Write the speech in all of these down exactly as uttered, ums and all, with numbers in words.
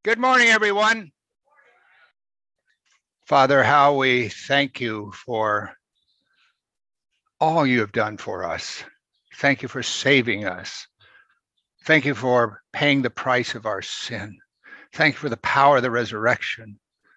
Good morning, everyone. Father, how we thank you for all you have done for us. Thank you for saving us. Thank you for paying the price of our sin. Thank you for the power of the resurrection.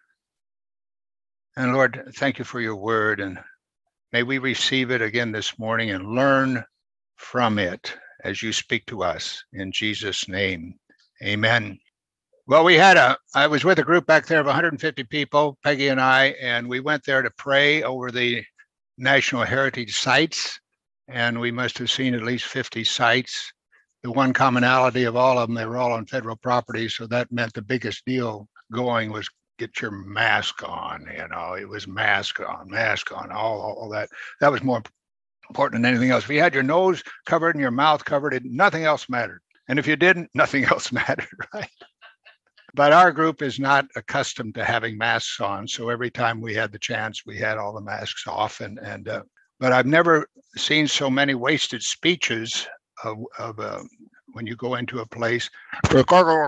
And Lord, thank you for your word. And may we receive it again this morning and learn from it as you speak to us. In Jesus' name, amen. Well, we had a, I was with a group back there of one hundred fifty people, Peggy and I, and we went there to pray over the National Heritage Sites. And we must have seen at least fifty sites. The one commonality of all of them, they were all on federal property. So that meant the biggest deal going was get your mask on. You know, it was mask on, mask on, all, all that. That was more important than anything else. If you had your nose covered and your mouth covered, it, nothing else mattered. And if you didn't, nothing else mattered, right? But our group is not accustomed to having masks on. So every time we had the chance, we had all the masks off. And, and uh, but I've never seen so many wasted speeches of, of uh, when you go into a place. I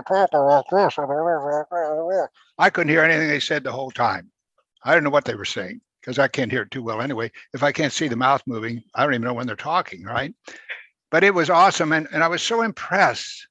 couldn't hear anything they said the whole time. I don't know what they were saying because I can't hear it too well anyway. If I can't see the mouth moving, I don't even know when they're talking, right? But it was awesome. And, and I was so impressed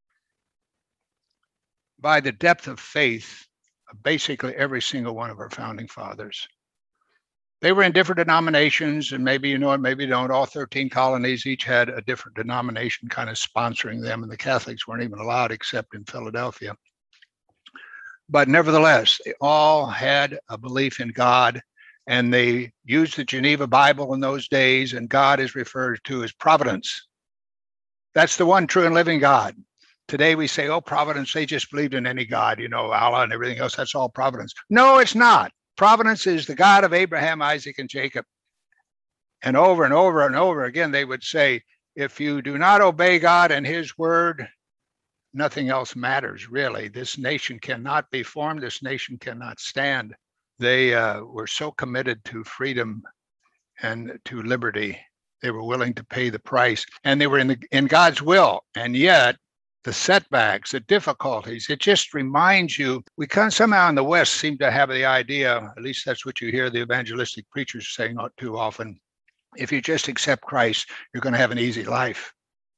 by the depth of faith of basically every single one of our founding fathers. They were in different denominations, and maybe you know it, maybe you don't. All thirteen colonies each had a different denomination kind of sponsoring them, and the Catholics weren't even allowed except in Philadelphia. But nevertheless, they all had a belief in God, and they used the Geneva Bible in those days, and God is referred to as providence. That's the one true and living God. Today we say, oh, providence, they just believed in any God, you know, Allah and everything else. That's all providence. No, it's not. Providence is the God of Abraham, Isaac, and Jacob. And over and over and over again, they would say, if you do not obey God and his word, nothing else matters, really. This nation cannot be formed. This nation cannot stand. They uh, were so committed to freedom and to liberty. They were willing to pay the price, and they were in, the, in God's will. And yet, the setbacks, the difficulties, it just reminds you, we kind of somehow in the West seem to have the idea, at least that's what you hear the evangelistic preachers saying not too often, if you just accept Christ, you're going to have an easy life.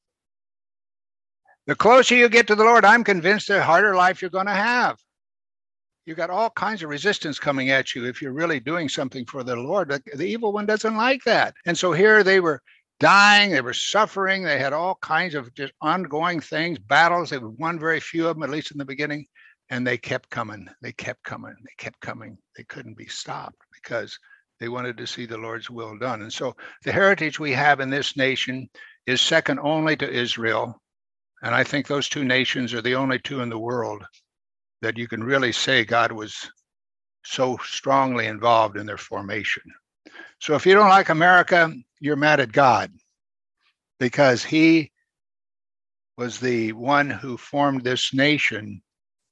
The closer you get to the Lord, I'm convinced the harder life you're going to have. You got all kinds of resistance coming at you if you're really doing something for the Lord. The, the evil one doesn't like that. And so here they were dying, they were suffering, they had all kinds of just ongoing things, battles. They won very few of them, at least in the beginning, and they kept coming. They kept coming. They kept coming. They couldn't be stopped because they wanted to see the Lord's will done. And so the heritage we have in this nation is second only to Israel. And I think those two nations are the only two in the world that you can really say God was so strongly involved in their formation. So if you don't like America, you're mad at God because he was the one who formed this nation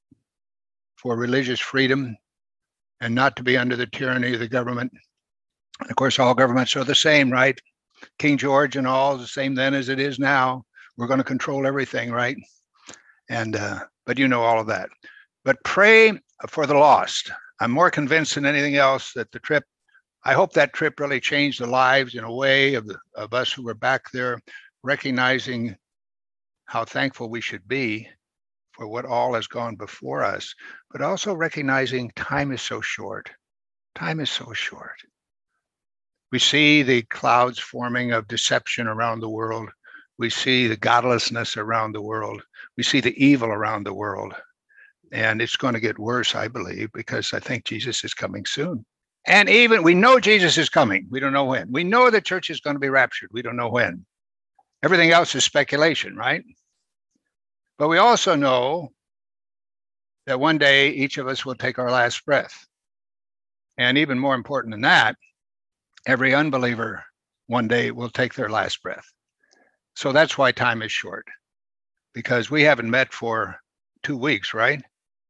for religious freedom and not to be under the tyranny of the government. And of course, all governments are the same, right? King George and all the same then as it is now. We're going to control everything, right? And uh, but you know all of that. But pray for the lost. I'm more convinced than anything else that the trip, I hope that trip really changed the lives in a way of, the, of us who were back there, recognizing how thankful we should be for what all has gone before us, but also recognizing time is so short. Time is so short. We see the clouds forming of deception around the world. We see the godlessness around the world. We see the evil around the world. And it's going to get worse, I believe, because I think Jesus is coming soon. And even we know Jesus is coming. We don't know when. We know the church is going to be raptured. We don't know when. Everything else is speculation, right? But we also know that one day each of us will take our last breath. And even more important than that, every unbeliever one day will take their last breath. So that's why time is short, because we haven't met for two weeks, right?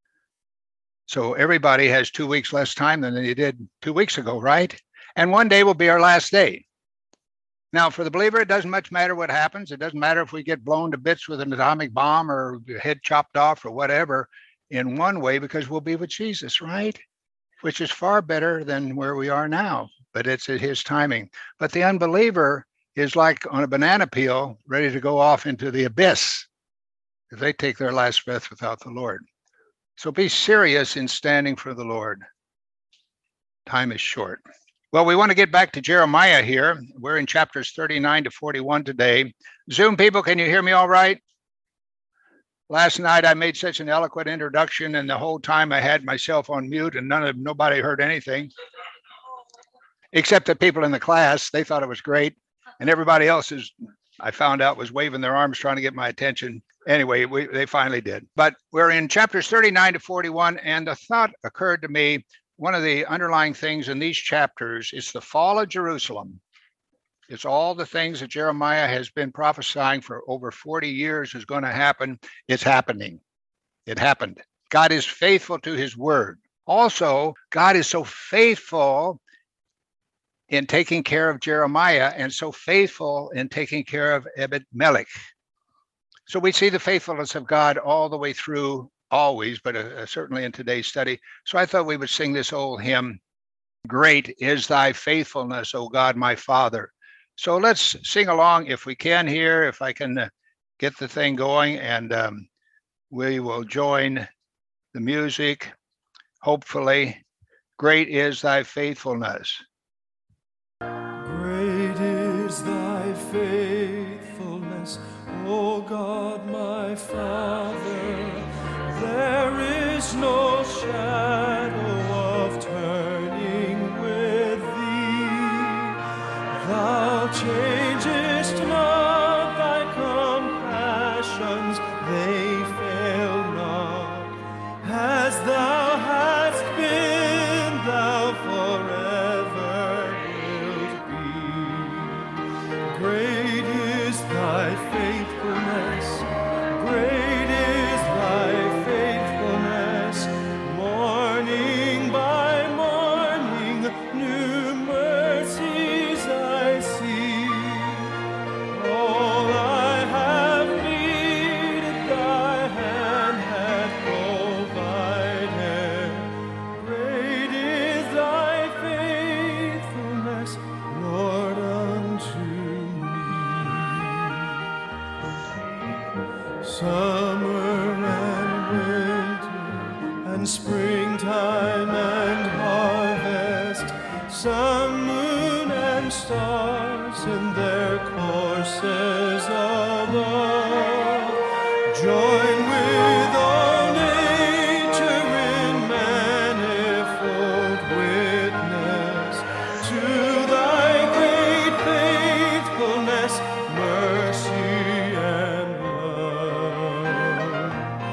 So everybody has two weeks less time than they did two weeks ago, right? And one day will be our last day. Now, for the believer, it doesn't much matter what happens. It doesn't matter if we get blown to bits with an atomic bomb or your head chopped off or whatever. in one way because we'll be with Jesus, right? Which is far better than where we are now, but it's at his timing. But the unbeliever is like on a banana peel, ready to go off into the abyss if they take their last breath without the Lord. So be serious in standing for the Lord. Time is short. Well, we want to get back to Jeremiah here. We're in chapters thirty-nine to forty-one today. Zoom people, can you hear me all right? Last night I made such an eloquent introduction, and the whole time I had myself on mute, and none of nobody heard anything, except the people in the class. They thought it was great, and everybody else is, I found out, was waving their arms trying to get my attention. Anyway, we, they finally did. But we're in chapters thirty-nine to forty-one, and the thought occurred to me, one of the underlying things in these chapters is the fall of Jerusalem. It's all the things that Jeremiah has been prophesying for over forty years is going to happen. It's happening. It happened. God is faithful to his word. Also, God is so faithful in taking care of Jeremiah and so faithful in taking care of Ebed-Melech. So we see the faithfulness of God all the way through, always, but uh, certainly in today's study. So I thought we would sing this old hymn, "Great is thy faithfulness, O God, my Father." So let's sing along if we can here, if I can uh, get the thing going, and um, we will join the music, hopefully. Great is thy faithfulness. Great is thy faithfulness, O God, my Father. There is no shadow of turning with thee. Thou changest not thy compassions, they fail not. As thou hast been, thou forever wilt be. Great is thy faithfulness, great is thy faithfulness. Morning by morning, new mercies I see. All I have needed, thy hand hath provided. Great is thy faithfulness, Lord, unto me. Summer and winter and springtime and harvest, sun, moon, and stars in their courses above, join with all nature in manifold witness to thy great faithfulness, mercy, and love.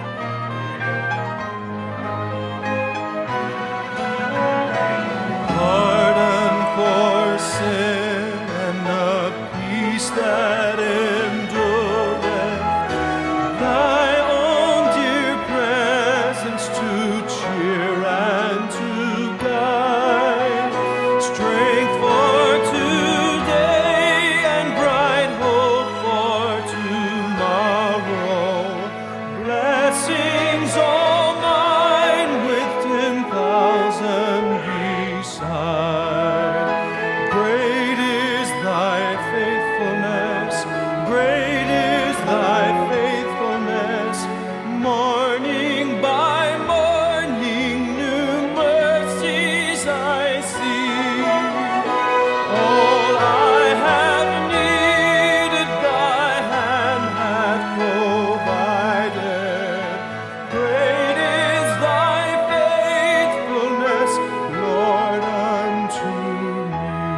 Pardon for sin and a peace that endureth, thy own dear presence to cheer and to guide, strength for today and bright hope for tomorrow, blessings all mine with ten thousand beside. Great is thy faithfulness, great is thy faithfulness. Morning by morning, new mercies I see. All I have needed, thy hand hath provided. Great is thy faithfulness, Lord, unto me.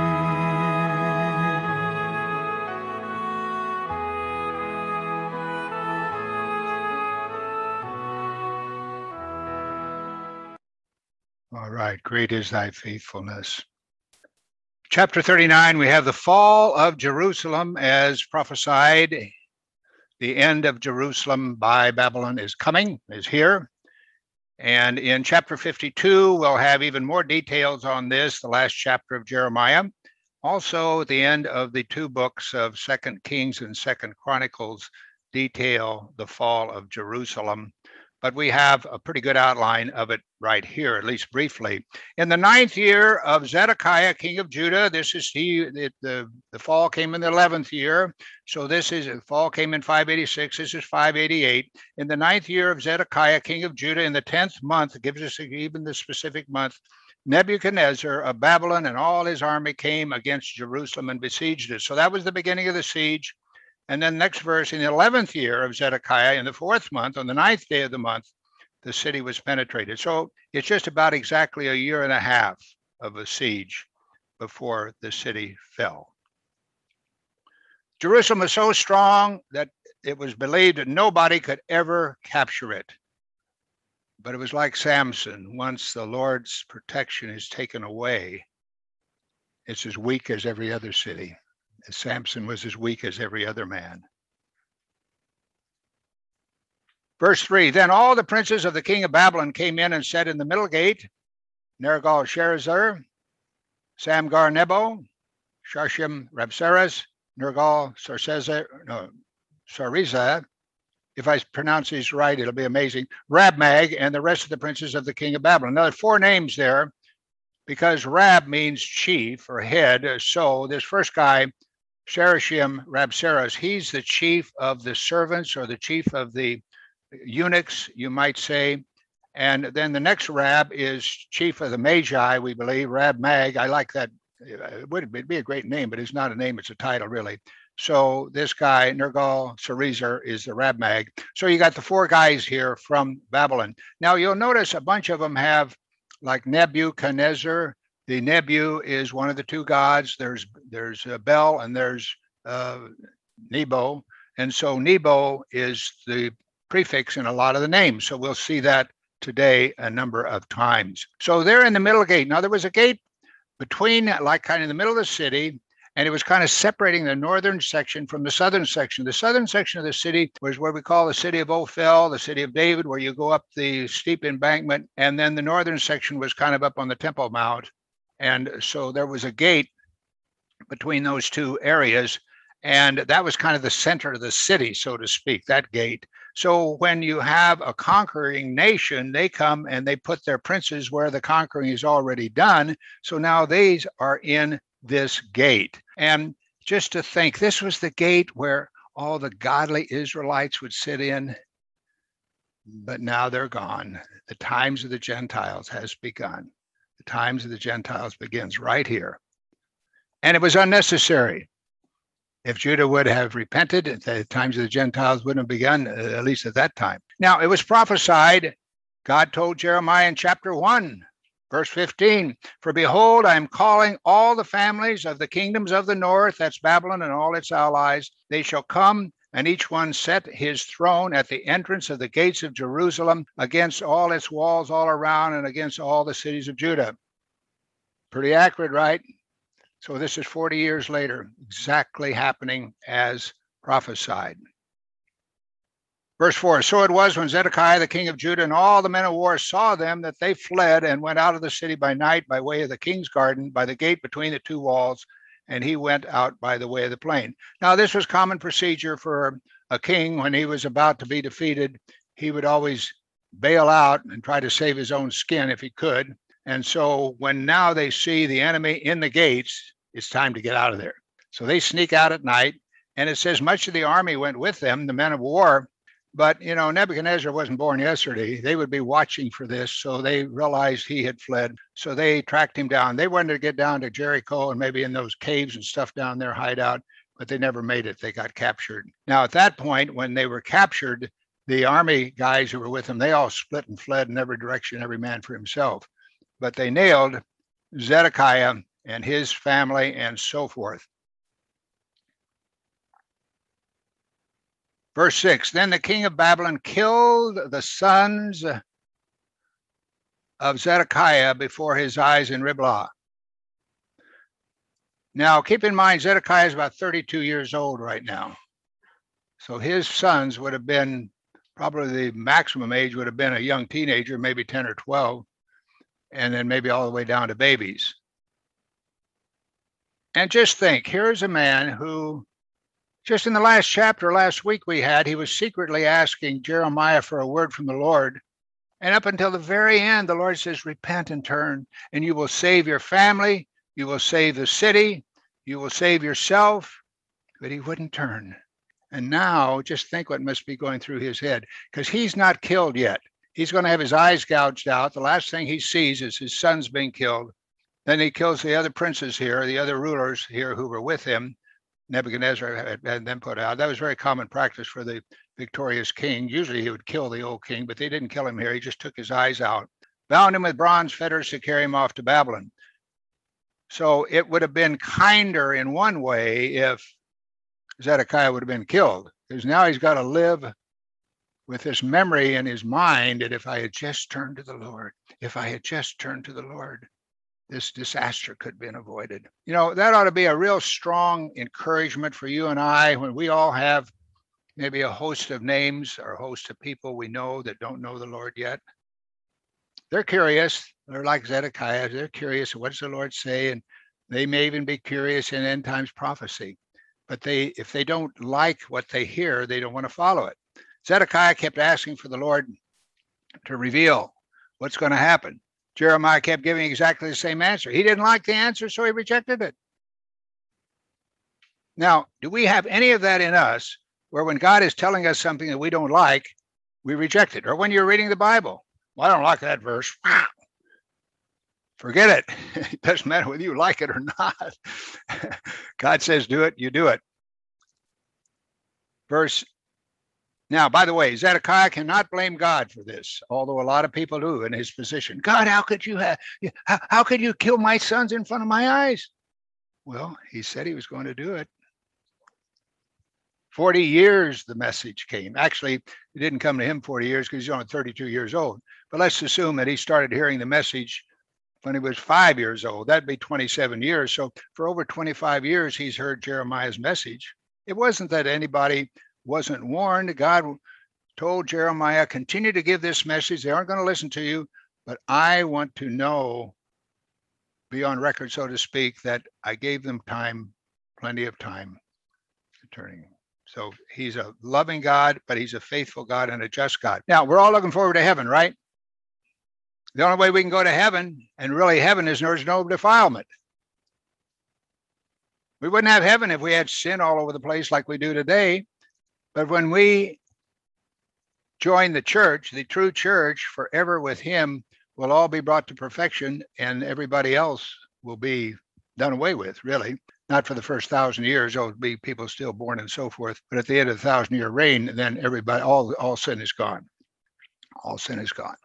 All right, great is thy faithfulness. Chapter thirty-nine, we have the fall of Jerusalem as prophesied. The end of Jerusalem by Babylon is coming, is here. And in chapter fifty-two, we'll have even more details on this, the last chapter of Jeremiah. Also, the end of the two books of Second Kings and Second Chronicles detail the fall of Jerusalem. but we have a pretty good outline of it right here, at least briefly. In the ninth year of Zedekiah, king of Judah, this is he, it, the, the fall came in the eleventh year. So this is, the fall came in five eighty-six, this is five eighty-eight. In the ninth year of Zedekiah, king of Judah, in the tenth month, it gives us even the specific month, Nebuchadnezzar of Babylon and all his army came against Jerusalem and besieged it. So that was the beginning of the siege. And then next verse, in the eleventh year of Zedekiah, in the fourth month, on the ninth day of the month, the city was penetrated. So it's just about exactly a year and a half of a siege before the city fell. Jerusalem was so strong that it was believed that nobody could ever capture it. But it was like Samson. Once the Lord's protection is taken away, it's as weak as every other city. Samson was as weak as every other man. Verse three, then all the princes of the king of Babylon came in and sat in the middle gate, Nergal-Sharezer, Samgar-Nebo, Shashim-Rabsaris, Nergal-Sarezer, no, Sarezer. If I pronounce these right, it'll be amazing. Rabmag and the rest of the princes of the king of Babylon. Now, there are four names there because Rab means chief or head. So this first guy, Sharashim Rabsaris, he's the chief of the servants or the chief of the eunuchs, you might say. And then the next Rab is chief of the Magi, we believe, Rab Mag. I like that. It would be a great name, but it's not a name, it's a title, really. So this guy, Nergal-Sarezer, is the Rab Mag. So you got the four guys here from Babylon. Now you'll notice a bunch of them have like Nebuchadnezzar. The Nebu is one of the two gods. There's there's uh, Bel and there's uh, Nebo. And so Nebo is the prefix in a lot of the names. So we'll see that today a number of times. So they're in the middle gate. Now there was a gate between, like kind of in the middle of the city, and it was kind of separating the northern section from the southern section. The southern section of the city was what we call the city of Ophel, the city of David, where you go up the steep embankment. And then the northern section was kind of up on the Temple Mount. And so there was a gate between those two areas. And that was kind of the center of the city, so to speak, that gate. So when you have a conquering nation, they come and they put their princes where the conquering is already done. So now these are in this gate. And just to think, this was the gate where all the godly Israelites would sit in, but now they're gone. The times of the Gentiles has begun. The times of the Gentiles begins right here. And it was unnecessary. If Judah would have repented, the times of the Gentiles wouldn't have begun, at least at that time. Now, it was prophesied, God told Jeremiah in chapter one, verse fifteen, for behold, I am calling all the families of the kingdoms of the north, that's Babylon and all its allies. They shall come, and each one set his throne at the entrance of the gates of Jerusalem against all its walls all around and against all the cities of Judah. Pretty accurate, right? So this is forty years later, exactly happening as prophesied. Verse four, so it was when Zedekiah, the king of Judah, and all the men of war saw them that they fled and went out of the city by night by way of the king's garden, by the gate between the two walls, and he went out by the way of the plain. Now, this was common procedure for a king when he was about to be defeated. He would always bail out and try to save his own skin if he could. And so when now they see the enemy in the gates, it's time to get out of there. So they sneak out at night. And it says much of the army went with them, the men of war. But, you know, Nebuchadnezzar wasn't born yesterday. They would be watching for this. So they realized he had fled. So they tracked him down. They wanted to get down to Jericho and maybe in those caves and stuff down there, hide out, but they never made it. They got captured. Now, at that point, when they were captured, the army guys who were with them, they all split and fled in every direction, every man for himself. But they nailed Zedekiah and his family and so forth. Verse six, then the king of Babylon killed the sons of Zedekiah before his eyes in Riblah. Now, keep in mind, Zedekiah is about thirty-two years old right now. So his sons would have been, probably the maximum age would have been a young teenager, maybe ten or twelve, and then maybe all the way down to babies. And just think, here's a man who Just in the last chapter, last week we had, he was secretly asking Jeremiah for a word from the Lord. And up until the very end, the Lord says, repent and turn, and you will save your family, you will save the city, you will save yourself. But he wouldn't turn. And now just think what must be going through his head, because he's not killed yet. He's going to have his eyes gouged out. The last thing he sees is his sons being killed. Then he kills the other princes here, the other rulers here who were with him. Nebuchadnezzar had, had them put out. That was very common practice for the victorious king. Usually he would kill the old king, but they didn't kill him here. He just took his eyes out, bound him with bronze fetters to carry him off to Babylon. So it would have been kinder in one way if Zedekiah would have been killed, because now he's got to live with this memory in his mind that if I had just turned to the Lord, if I had just turned to the Lord, this disaster could have been avoided. You know, that ought to be a real strong encouragement for you and I when we all have maybe a host of names or a host of people we know that don't know the Lord yet. They're curious. They're like Zedekiah. They're curious. What does the Lord say? And they may even be curious in end times prophecy. But they, if they don't like what they hear, they don't want to follow it. Zedekiah kept asking for the Lord to reveal what's going to happen. Jeremiah kept giving exactly the same answer. He didn't like the answer, so he rejected it. Now, do we have any of that in us where when God is telling us something that we don't like, we reject it? Or when you're reading the Bible, well, I don't like that verse. Forget it. It doesn't matter whether you like it or not. God says do it, you do it. Verse, now, by the way, Zedekiah cannot blame God for this, although a lot of people do in his position. God, how could you have, how, how could you kill my sons in front of my eyes? Well, he said he was going to do it. forty years the message came. Actually, it didn't come to him forty years because he's only thirty-two years old. But let's assume that he started hearing the message when he was five years old. That'd be twenty-seven years. So for over twenty-five years, he's heard Jeremiah's message. It wasn't that anybody wasn't warned. God told Jeremiah, continue to give this message. They aren't going to listen to you, but I want to know, be on record, so to speak, that I gave them time, plenty of time to turning. So he's a loving God, but he's a faithful God and a just God. Now, we're all looking forward to heaven, right? The only way we can go to heaven, and really heaven is there's no defilement. We wouldn't have heaven if we had sin all over the place like we do today. But when we join the church, the true church, forever with him, will all be brought to perfection, and everybody else will be done away with, really. Not for the first thousand years, there'll be people still born and so forth. But at the end of the thousand year reign, then everybody, all, all sin is gone. All sin is gone.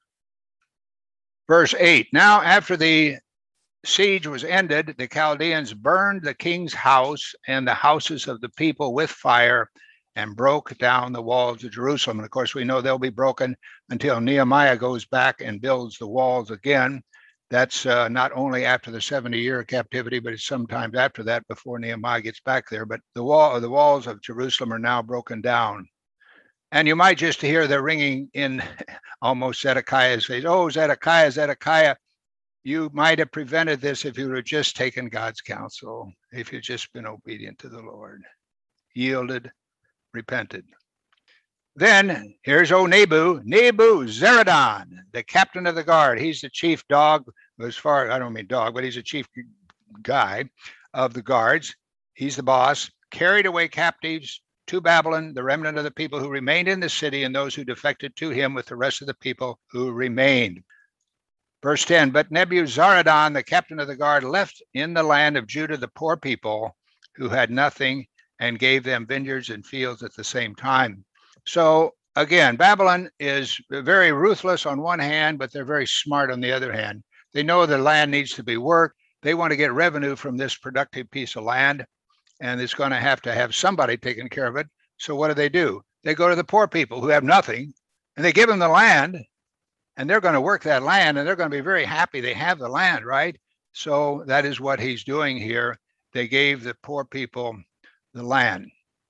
Verse eight, now after the siege was ended, the Chaldeans burned the king's house and the houses of the people with fire and broke down the walls of Jerusalem. And of course, we know they'll be broken until Nehemiah goes back and builds the walls again. That's uh, not only after the seventy-year captivity, but it's sometimes after that before Nehemiah gets back there. But the wall, the walls of Jerusalem are now broken down. And you might just hear the ringing in almost Zedekiah's face. Oh, Zedekiah, Zedekiah, you might have prevented this if you would have just taken God's counsel, if you'd just been obedient to the Lord, yielded, repented. Then here's old Nebu, Nebuzaradan, the captain of the guard. He's the chief dog, as far, I don't mean dog, but he's a chief guy of the guards. He's the boss, carried away captives to Babylon, the remnant of the people who remained in the city and those who defected to him with the rest of the people who remained. Verse ten, but Nebuzaradan, the captain of the guard, left in the land of Judah the poor people who had nothing and gave them vineyards and fields at the same time. So again, Babylon is very ruthless on one hand, but they're very smart on the other hand. They know the land needs to be worked. They want to get revenue from this productive piece of land, and it's going to have to have somebody taking care of it. So what do they do? They go to the poor people who have nothing, and they give them the land, and they're going to work that land, and they're going to be very happy they have the land, right? So that is what he's doing here. They gave the poor people the land.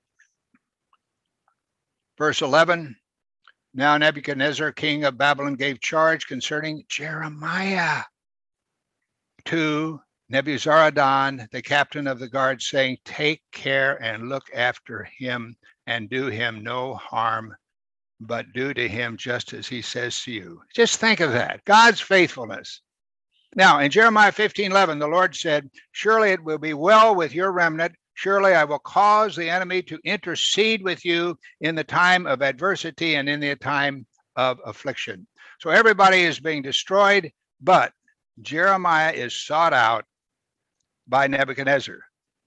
Verse eleven, now Nebuchadnezzar, king of Babylon, gave charge concerning Jeremiah to Nebuzaradan, the captain of the guard, saying, take care and look after him and do him no harm, but do to him just as he says to you. Just think of that. God's faithfulness. Now, in Jeremiah fifteen eleven, the Lord said, surely it will be well with your remnant. Surely I will cause the enemy to intercede with you in the time of adversity and in the time of affliction. So everybody is being destroyed, but Jeremiah is sought out by Nebuchadnezzar.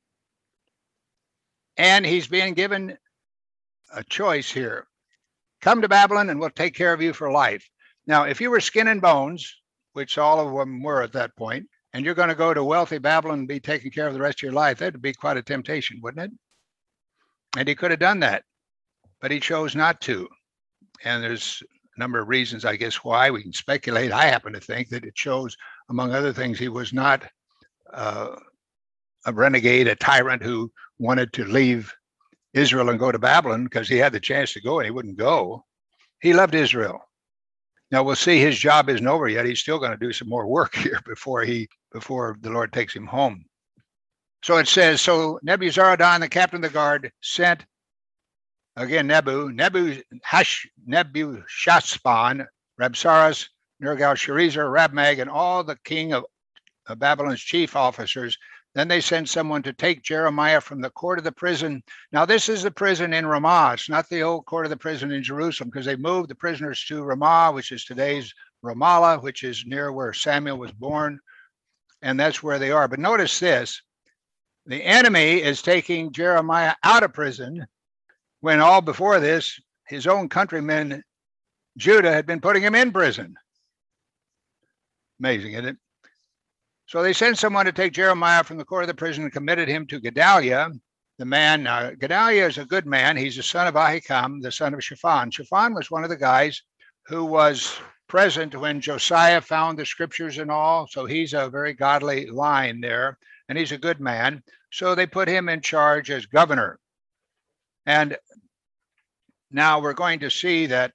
And he's being given a choice here. Come to Babylon and we'll take care of you for life. Now, if you were skin and bones, which all of them were at that point, and you're going to go to wealthy Babylon and be taken care of the rest of your life, that'd be quite a temptation, wouldn't it? And he could have done that, but he chose not to. And there's a number of reasons, I guess, why. We can speculate. I happen to think that it shows, among other things, he was not uh, a renegade, a tyrant who wanted to leave Israel and go to Babylon because he had the chance to go and he wouldn't go. He loved Israel. Now we'll see his job isn't over yet. He's still going to do some more work here before he before the Lord takes him home. So it says, so Nebuzaradan, the captain of the guard, sent again Nebu, Nebu Hash, Nebuchadnezzar, Rabsaris, Nergal-Sharezer, Rabmag, and all the king of, of Babylon's chief officers. Then they sent someone to take Jeremiah from the court of the prison. Now, this is the prison in Ramah. It's not the old court of the prison in Jerusalem, because they moved the prisoners to Ramah, which is today's Ramallah, which is near where Samuel was born. And that's where they are. But notice this. The enemy is taking Jeremiah out of prison when all before this, his own countrymen, Judah, had been putting him in prison. Amazing, isn't it? So they sent someone to take Jeremiah from the court of the prison and committed him to Gedaliah, the man. Uh, Gedaliah is a good man. He's the son of Ahikam, the son of Shaphan. Shaphan was one of the guys who was present when Josiah found the scriptures and all. So he's a very godly line there, and he's a good man. So they put him in charge as governor. And now we're going to see that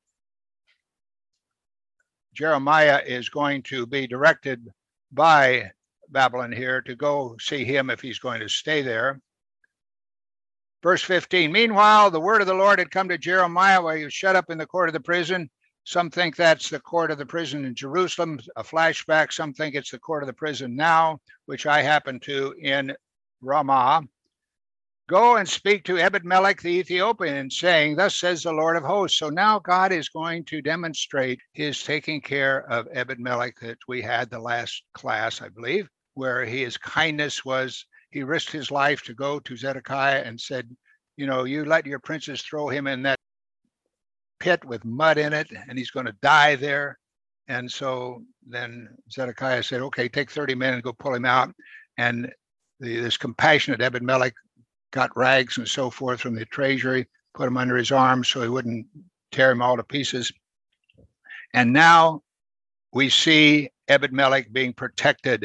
Jeremiah is going to be directed by Babylon here to go see him if he's going to stay there. Verse fifteen, meanwhile, the word of the Lord had come to Jeremiah while he was shut up in the court of the prison. Some think that's the court of the prison in Jerusalem, a flashback. Some think it's the court of the prison now, which I happen to in Ramah. Go and speak to Ebed-Melech the Ethiopian, saying, thus says the Lord of hosts. So now God is going to demonstrate his taking care of Ebed-Melech that we had the last class, I believe, where his kindness was, he risked his life to go to Zedekiah and said, you know, you let your princes throw him in that pit with mud in it, and he's going to die there. And so then Zedekiah said, okay, take thirty men and go pull him out. And the, this compassionate Ebed-Melech got rags and so forth from the treasury, put him under his arm so he wouldn't tear him all to pieces. And now we see Ebed-Melech being protected.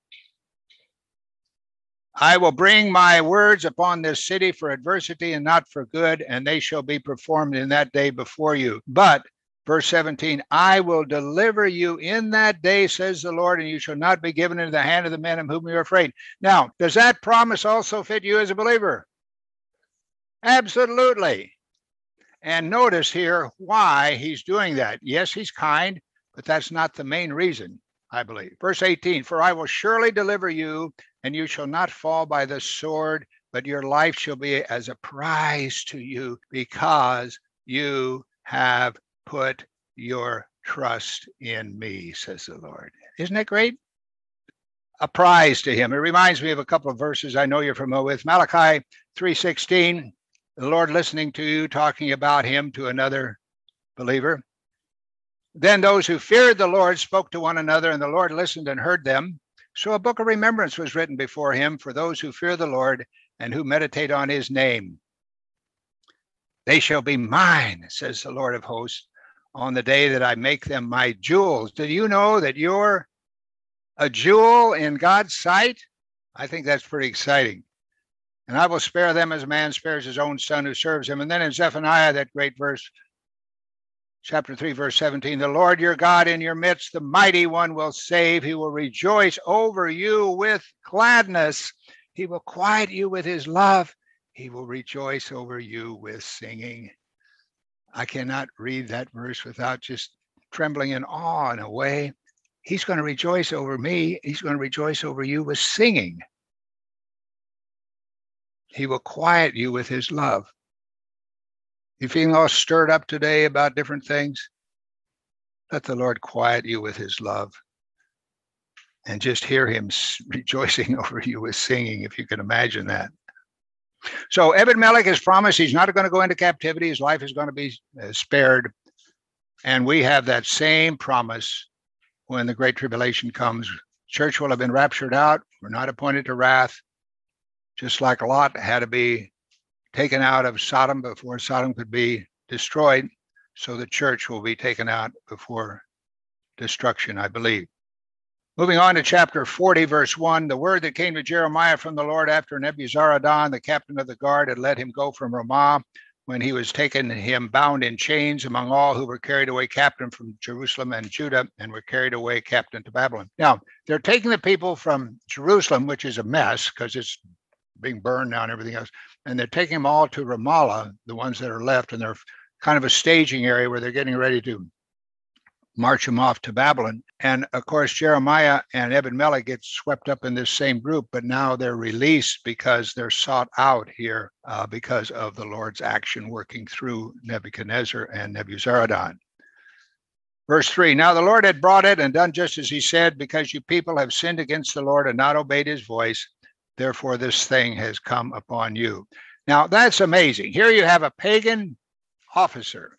I will bring my words upon this city for adversity and not for good, and they shall be performed in that day before you. But, verse seventeen, I will deliver you in that day, says the Lord, and you shall not be given into the hand of the men of whom you are afraid. Now, does that promise also fit you as a believer? Absolutely. And notice here why he's doing that. Yes, he's kind, but that's not the main reason, I believe. Verse eighteen, for I will surely deliver you, and you shall not fall by the sword, but your life shall be as a prize to you, because you have put your trust in me, says the Lord. Isn't that great? A prize to him. It reminds me of a couple of verses I know you're familiar with. Malachi three sixteen, the Lord listening to you, talking about him to another believer. Then those who feared the Lord spoke to one another, and the Lord listened and heard them. So a book of remembrance was written before him for those who fear the Lord and who meditate on his name. They shall be mine, says the Lord of hosts, on the day that I make them my jewels. Do you know that you're a jewel in God's sight? I think that's pretty exciting. And I will spare them as a man spares his own son who serves him. And then in Zephaniah, that great verse, chapter three, verse seventeen, the Lord your God in your midst, the mighty one will save. He will rejoice over you with gladness. He will quiet you with his love. He will rejoice over you with singing. I cannot read that verse without just trembling in awe in a way. He's going to rejoice over me. He's going to rejoice over you with singing. He will quiet you with his love. You feeling all stirred up today about different things? Let the Lord quiet you with his love. And just hear him rejoicing over you with singing, if you can imagine that. So Ebed-Melech has promised he's not going to go into captivity. His life is going to be spared. And we have that same promise when the Great Tribulation comes. Church will have been raptured out. We're not appointed to wrath. Just like Lot had to be taken out of Sodom before Sodom could be destroyed, so the church will be taken out before destruction, I believe. Moving on to chapter forty, verse one, the word that came to Jeremiah from the Lord after Nebuzaradan, the captain of the guard, had let him go from Ramah, when he was taken him bound in chains among all who were carried away captive from Jerusalem and Judah, and were carried away captive to Babylon. Now, they're taking the people from Jerusalem, which is a mess because it's being burned now and everything else, and they're taking them all to Ramallah, the ones that are left, and they're kind of a staging area where they're getting ready to march them off to Babylon. And of course, Jeremiah and Ebed-Melech get swept up in this same group, but now they're released because they're sought out here uh, because of the Lord's action working through Nebuchadnezzar and Nebuzaradan. Verse three, now the Lord had brought it and done just as he said, because you people have sinned against the Lord and not obeyed his voice. Therefore, this thing has come upon you. Now, that's amazing. Here you have a pagan officer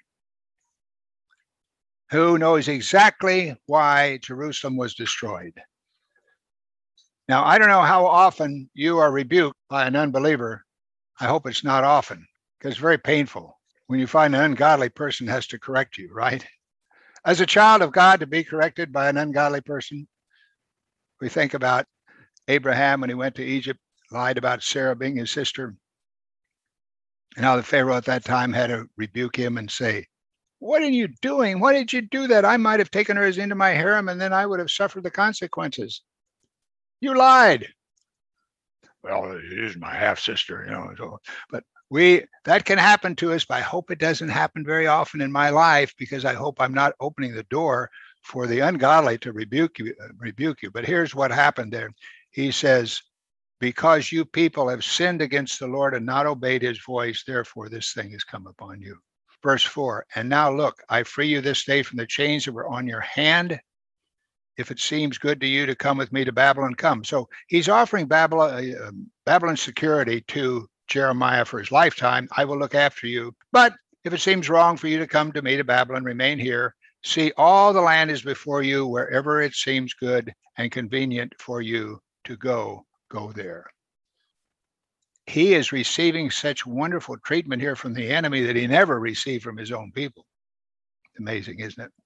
who knows exactly why Jerusalem was destroyed. Now, I don't know how often you are rebuked by an unbeliever. I hope it's not often, because it's very painful when you find an ungodly person has to correct you, right? As a child of God, to be corrected by an ungodly person, we think about Abraham when he went to Egypt, lied about Sarah being his sister, and how the Pharaoh at that time had to rebuke him and say, what are you doing? Why did you do that? I might have taken her as into my harem and then I would have suffered the consequences. You lied. Well, it is my half-sister, you know. So, but we that can happen to us, but I hope it doesn't happen very often in my life, because I hope I'm not opening the door for the ungodly to rebuke you, uh, rebuke you. But here's what happened there. He says, because you people have sinned against the Lord and not obeyed his voice, therefore this thing has come upon you. Verse four, and now look, I free you this day from the chains that were on your hand. If it seems good to you to come with me to Babylon, come. So he's offering Babylon, uh, Babylon security to Jeremiah for his lifetime. I will look after you. But if it seems wrong for you to come to me to Babylon, remain here. See, all the land is before you. Wherever it seems good and convenient for you to go, go there. He is receiving such wonderful treatment here from the enemy that he never received from his own people. Amazing, isn't it?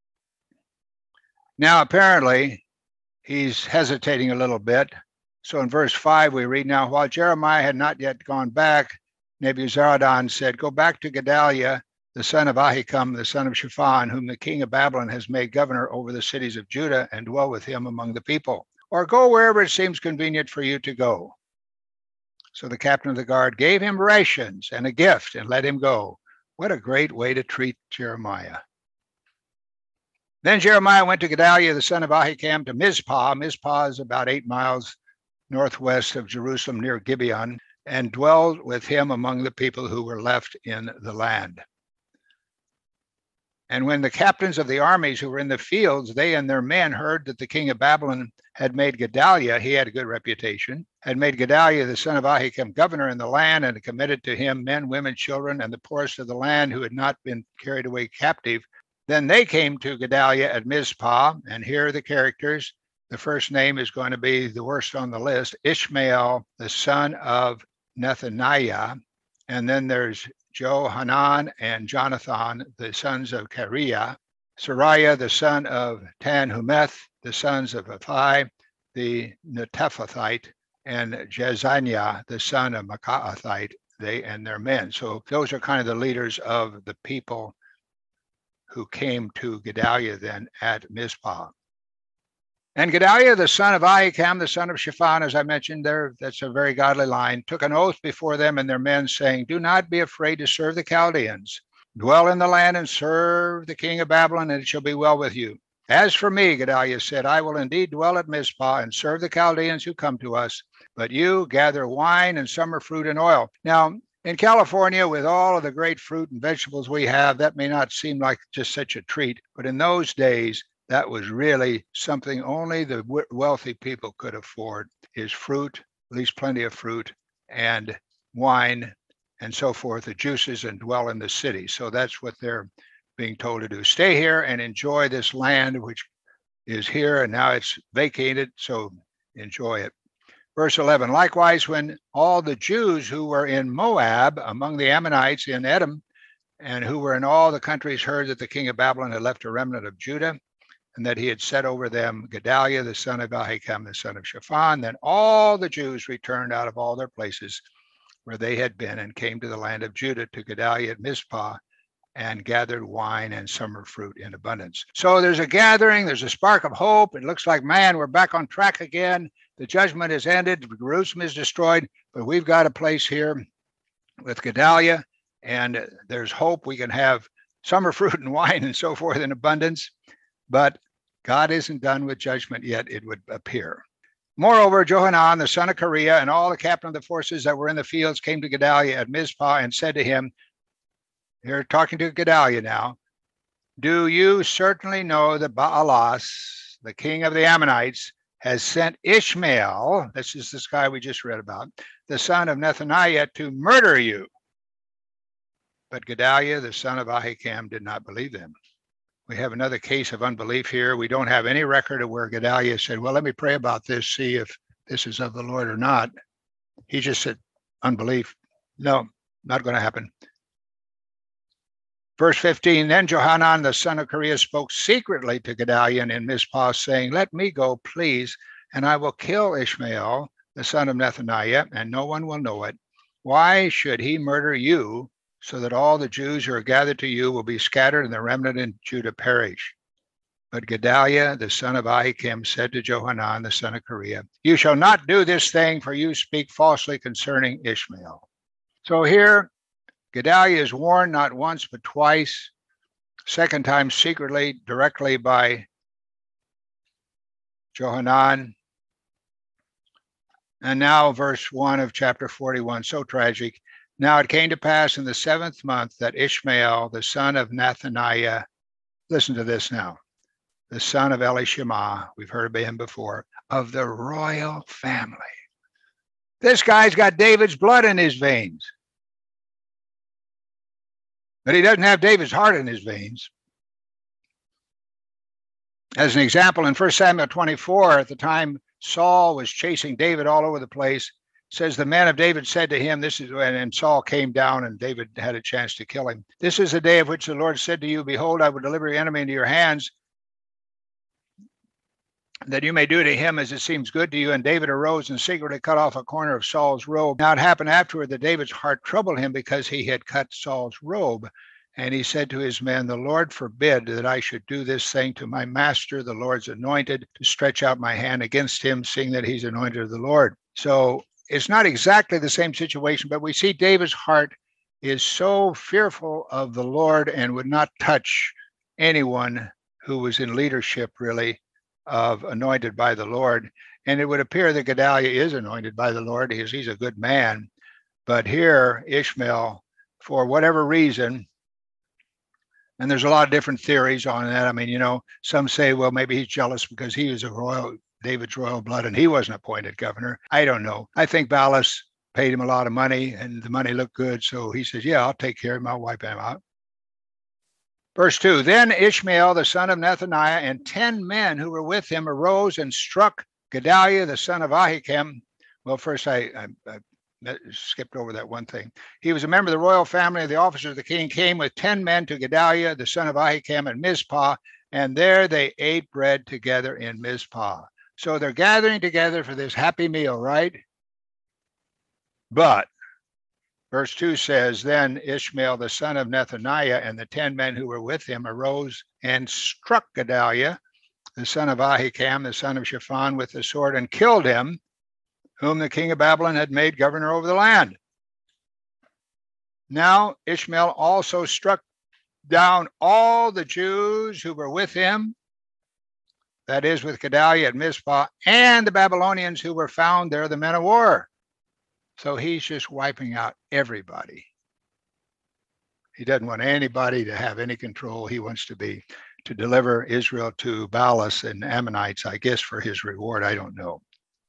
Now, apparently, he's hesitating a little bit. So in verse five, we read, now, while Jeremiah had not yet gone back, Nebuzaradan said, go back to Gedaliah, the son of Ahikam, the son of Shaphan, whom the king of Babylon has made governor over the cities of Judah, and dwell with him among the people. Or go wherever it seems convenient for you to go. So the captain of the guard gave him rations and a gift and let him go. What a great way to treat Jeremiah. Then Jeremiah went to Gedaliah, the son of Ahikam, to Mizpah. Mizpah is about eight miles northwest of Jerusalem near Gibeon, and dwelled with him among the people who were left in the land. And when the captains of the armies who were in the fields, they and their men heard that the king of Babylon had made Gedaliah, he had a good reputation, had made Gedaliah the son of Ahikam governor in the land, and committed to him men, women, children, and the poorest of the land who had not been carried away captive, then they came to Gedaliah at Mizpah, and here are the characters. The first name is going to be the worst on the list, Ishmael, the son of Nethaniah, and then there's Johanan and Jonathan, the sons of Kareah, Sariah, the son of Tanhumeth, the sons of Aphi, the Netophathite, and Jezaniah, the son of Maaccathite, they and their men. So those are kind of the leaders of the people who came to Gedaliah then at Mizpah. And Gedaliah, the son of Ahikam, the son of Shaphan, as I mentioned there, that's a very godly line, took an oath before them and their men, saying, do not be afraid to serve the Chaldeans. Dwell in the land and serve the king of Babylon, and it shall be well with you. As for me, Gedaliah said, I will indeed dwell at Mizpah and serve the Chaldeans who come to us, but you gather wine and summer fruit and oil. Now, in California, with all of the great fruit and vegetables we have, that may not seem like just such a treat, but in those days, that was really something only the wealthy people could afford, is fruit, at least plenty of fruit, and wine, and so forth, the juices, and dwell in the city. So that's what they're being told to do. Stay here and enjoy this land, which is here, and now it's vacated, so enjoy it. Verse eleven, likewise, when all the Jews who were in Moab, among the Ammonites in Edom, and who were in all the countries heard that the king of Babylon had left a remnant of Judah, and that he had set over them Gedaliah, the son of Ahikam, the son of Shaphan, then all the Jews returned out of all their places where they had been and came to the land of Judah to Gedaliah at Mizpah and gathered wine and summer fruit in abundance. So there's a gathering, there's a spark of hope. It looks like, man, we're back on track again. The judgment is ended, Jerusalem is destroyed, but we've got a place here with Gedaliah, and there's hope. We can have summer fruit and wine and so forth in abundance, but God isn't done with judgment yet, it would appear. Moreover, Johanan, the son of Kareah, and all the captain of the forces that were in the fields came to Gedaliah at Mizpah and said to him, here talking to Gedaliah now, do you certainly know that Baalas, the king of the Ammonites, has sent Ishmael, this is this guy we just read about, the son of Nethaniah, to murder you? But Gedaliah, the son of Ahikam, did not believe them. We have another case of unbelief here. We don't have any record of where Gedaliah said, well, let me pray about this, see if this is of the Lord or not. He just said, unbelief. No, not going to happen. Verse fifteen, then Johanan, the son of Kareah, spoke secretly to Gedaliah in Mizpah, saying, let me go, please, and I will kill Ishmael, the son of Nethaniah, and no one will know it. Why should he murder you, so that all the Jews who are gathered to you will be scattered and the remnant in Judah perish? But Gedaliah, the son of Ahikam, said to Johanan, the son of Kareah, you shall not do this thing, for you speak falsely concerning Ishmael. So here, Gedaliah is warned not once, but twice, second time secretly, directly by Johanan. And now verse one of chapter forty-one, so tragic. Now it came to pass in the seventh month that Ishmael, the son of Nethaniah, listen to this now, the son of Elishama, we've heard of him before, of the royal family. This guy's got David's blood in his veins. But he doesn't have David's heart in his veins. As an example, in First Samuel twenty-four, at the time Saul was chasing David all over the place, says the men of David said to him, this is when and Saul came down and David had a chance to kill him. This is the day of which the Lord said to you, behold, I will deliver your enemy into your hands, that you may do to him as it seems good to you. And David arose and secretly cut off a corner of Saul's robe. Now it happened afterward that David's heart troubled him because he had cut Saul's robe. And he said to his men, the Lord forbid that I should do this thing to my master, the Lord's anointed, to stretch out my hand against him, seeing that he's anointed of the Lord. So it's not exactly the same situation, but we see David's heart is so fearful of the Lord and would not touch anyone who was in leadership, really, of anointed by the Lord. And it would appear that Gedaliah is anointed by the Lord because he's a good man. But here, Ishmael, for whatever reason, and there's a lot of different theories on that. I mean, you know, some say, well, maybe he's jealous because he was a royal, David's royal blood, and he wasn't appointed governor. I don't know. I think Baalas paid him a lot of money, and the money looked good. So he says, yeah, I'll take care of him. I'll wipe him out. Verse two, then Ishmael, the son of Nethaniah, and ten men who were with him arose and struck Gedaliah, the son of Ahikam. Well, first I, I, I skipped over that one thing. He was a member of the royal family of the officers of the king, came with ten men to Gedaliah, the son of Ahikam, at Mizpah, and there they ate bread together in Mizpah. So they're gathering together for this happy meal, right? But Verse two says, Then Ishmael the son of Nethaniah and the ten men who were with him arose and struck Gedaliah, the son of Ahikam, the son of Shaphan, with the sword, and killed him, whom the king of Babylon had made governor over the land. Now Ishmael also struck down all the Jews who were with him, that is, with Gedaliah at Mizpah, and the Babylonians who were found there, the men of war. So he's just wiping out everybody. He doesn't want anybody to have any control. He wants to be to deliver Israel to Baalis and Ammonites, I guess, for his reward. I don't know.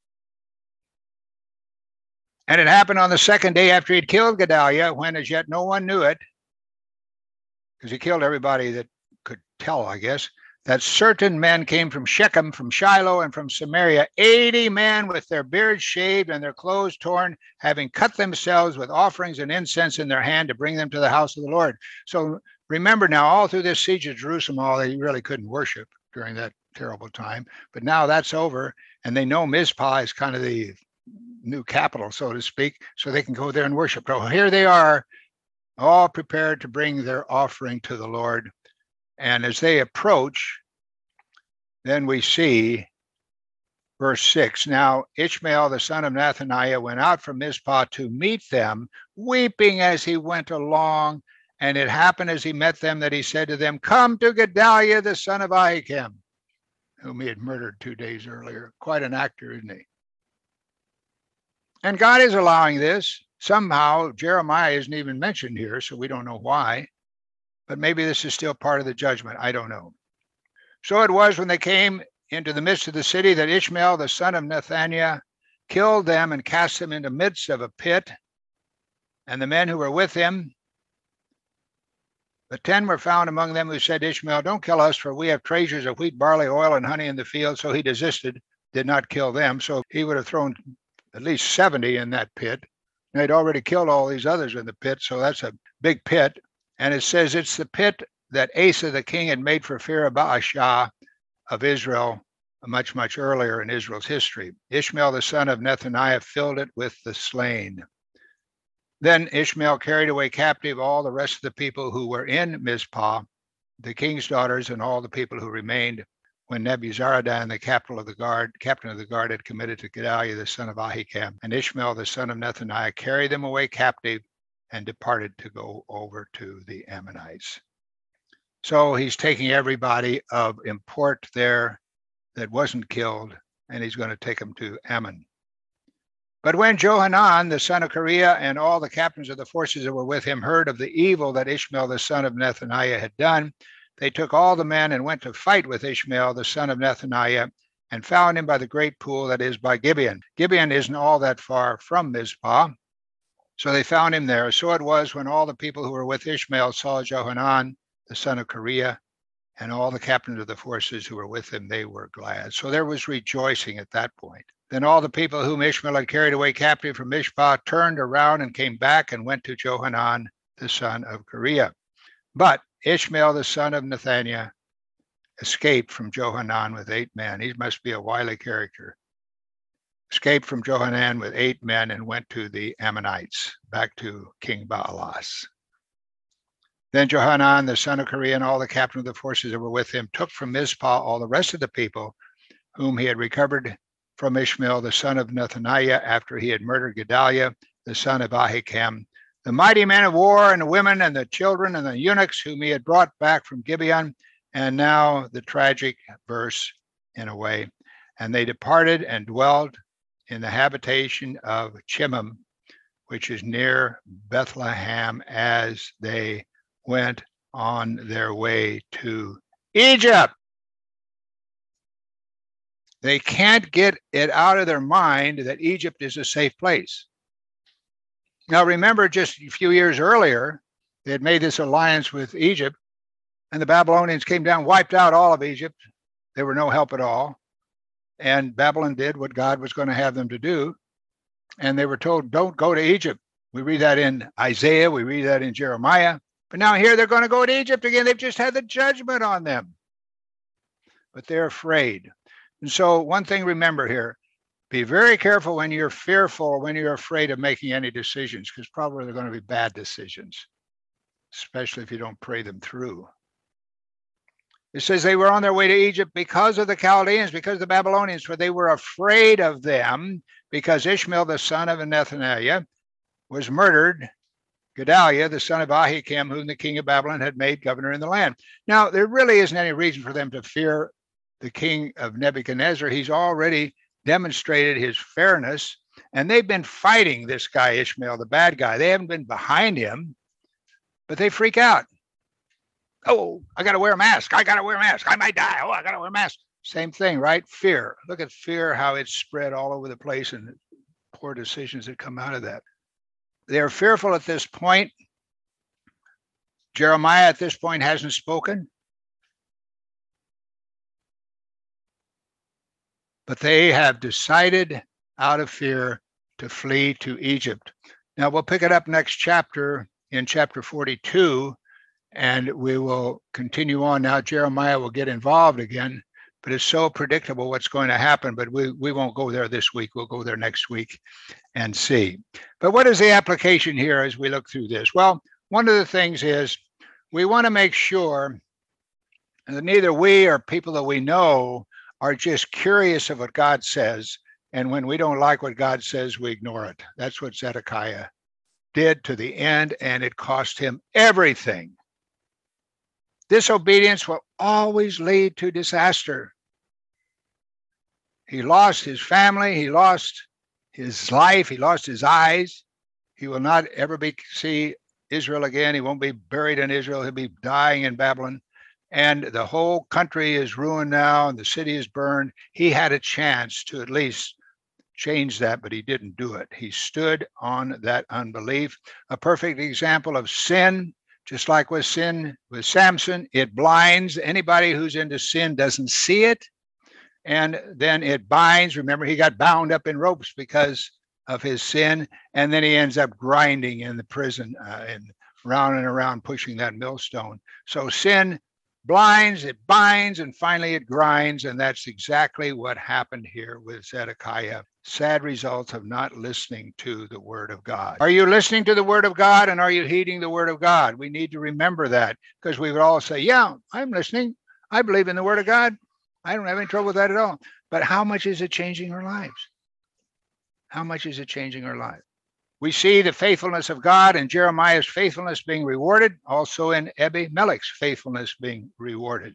And it happened on the second day after he'd killed Gedaliah, when as yet no one knew it, because he killed everybody that could tell, I guess, that certain men came from Shechem, from Shiloh, and from Samaria, eighty men with their beards shaved and their clothes torn, having cut themselves with offerings and incense in their hand to bring them to the house of the Lord. So remember now, all through this siege of Jerusalem, all they really couldn't worship during that terrible time. But now that's over, and they know Mizpah is kind of the new capital, so to speak, so they can go there and worship. So here they are, all prepared to bring their offering to the Lord. And as they approach, then we see verse six. Now Ishmael, the son of Nethaniah, went out from Mizpah to meet them, weeping as he went along. And it happened as he met them that he said to them, Come to Gedaliah, the son of Ahikam, whom he had murdered two days earlier. Quite an actor, isn't he? And God is allowing this. Somehow Jeremiah isn't even mentioned here, so we don't know why. But maybe this is still part of the judgment. I don't know. So it was when they came into the midst of the city that Ishmael, the son of Nethaniah, killed them and cast them into the midst of a pit. And the men who were with him, the ten were found among them who said to Ishmael, Don't kill us, for we have treasures of wheat, barley, oil, and honey in the field. So he desisted, did not kill them. So he would have thrown at least seventy in that pit. And they'd already killed all these others in the pit. So that's a big pit. And it says it's the pit that Asa the king had made for fear of Baasha of Israel much, much earlier in Israel's history. Ishmael, the son of Nethaniah, filled it with the slain. Then Ishmael carried away captive all the rest of the people who were in Mizpah, the king's daughters, and all the people who remained, when Nebuzaradan, the captain of the guard, captain of the guard, had committed to Gedaliah, the son of Ahikam. And Ishmael, the son of Nethaniah, carried them away captive and departed to go over to the Ammonites. So he's taking everybody of import there that wasn't killed, and he's going to take them to Ammon. But when Johanan, the son of Kareah, and all the captains of the forces that were with him heard of the evil that Ishmael, the son of Nethaniah, had done, they took all the men and went to fight with Ishmael, the son of Nethaniah, and found him by the great pool that is by Gibeon. Gibeon isn't all that far from Mizpah. So they found him there. So it was when all the people who were with Ishmael saw Johanan, the son of Kareah, and all the captains of the forces who were with him, they were glad. So there was rejoicing at that point. Then all the people whom Ishmael had carried away captive from Mizpah turned around and came back and went to Johanan, the son of Kareah. But Ishmael, the son of Nethaniah, escaped from Johanan with eight men. He must be a wily character. Escaped from Johanan with eight men and went to the Ammonites, back to King Baalas. Then Johanan, the son of Kareah, and all the captains of the forces that were with him took from Mizpah all the rest of the people whom he had recovered from Ishmael, the son of Nethaniah, after he had murdered Gedaliah, the son of Ahikam, the mighty men of war, and the women, and the children, and the eunuchs whom he had brought back from Gibeon. And now the tragic verse, in a way. And they departed and dwelt in the habitation of Chimham, which is near Bethlehem, as they went on their way to Egypt. They can't get it out of their mind that Egypt is a safe place. Now, remember, just a few years earlier, they had made this alliance with Egypt, and the Babylonians came down, wiped out all of Egypt. They were no help at all. And Babylon did what God was going to have them to do. And they were told, don't go to Egypt. We read that in Isaiah. We read that in Jeremiah. But now here they're going to go to Egypt again. They've just had the judgment on them. But they're afraid. And so one thing remember here, Be very careful when you're fearful, when you're afraid of making any decisions, because probably they're going to be bad decisions, especially if you don't pray them through. It says they were on their way to Egypt because of the Chaldeans, because of the Babylonians, for they were afraid of them, because Ishmael, the son of Nethaniah, was murdered. Gedaliah, the son of Ahikam, whom the king of Babylon had made governor in the land. Now, there really isn't any reason for them to fear the king of Nebuchadnezzar. He's already demonstrated his fairness, and they've been fighting this guy, Ishmael, the bad guy. They haven't been behind him, but they freak out. Oh, I got to wear a mask. I got to wear a mask. I might die. Oh, I got to wear a mask. Same thing, right? Fear. Look at fear, how it's spread all over the place and poor decisions that come out of that. They're fearful at this point. Jeremiah at this point hasn't spoken. But they have decided out of fear to flee to Egypt. Now we'll pick it up next chapter in chapter forty-two, and we will continue on. Now Jeremiah will get involved again, but it's so predictable what's going to happen, but we, we won't go there this week. We'll go there next week and see. But what is the application here as we look through this? Well, one of the things is we want to make sure that neither we or people that we know are just curious of what God says, and when we don't like what God says, we ignore it. That's what Zedekiah did to the end, and it cost him everything. Disobedience will always lead to disaster. He lost his family, he lost his life, he lost his eyes. He will not ever be see Israel again. He won't be buried in Israel. He'll be dying in Babylon. And the whole country is ruined now, and the city is burned. He had a chance to at least change that, but he didn't do it. He stood on that unbelief. A perfect example of sin, just like with sin with Samson, it blinds. Anybody who's into sin doesn't see it, and then it binds. Remember, he got bound up in ropes because of his sin, and then he ends up grinding in the prison uh, and round and around pushing that millstone. So sin blinds, it binds, and finally it grinds, and that's exactly what happened here with Zedekiah. Sad results of not listening to the word of God. Are you listening to the word of God, and are you heeding the word of God? We need to remember that, because we would all say, yeah, I'm listening. I believe in the word of God. I don't have any trouble with that at all. But how much is it changing our lives? How much is it changing our lives? We see the faithfulness of God and Jeremiah's faithfulness being rewarded, also in Abimelech's faithfulness being rewarded.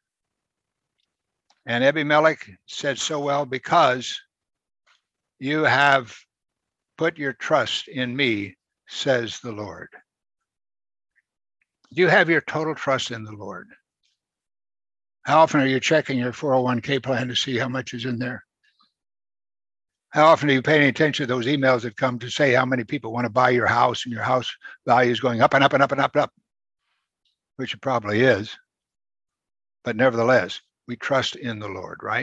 And Abimelech said so well, because you have put your trust in me, says the Lord. Do you have your total trust in the Lord? How often are you checking your four oh one k plan to see how much is in there? How often are you paying attention to those emails that come to say how many people want to buy your house and your house value is going up and up and up and up and up, which it probably is. But nevertheless, we trust in the Lord, right?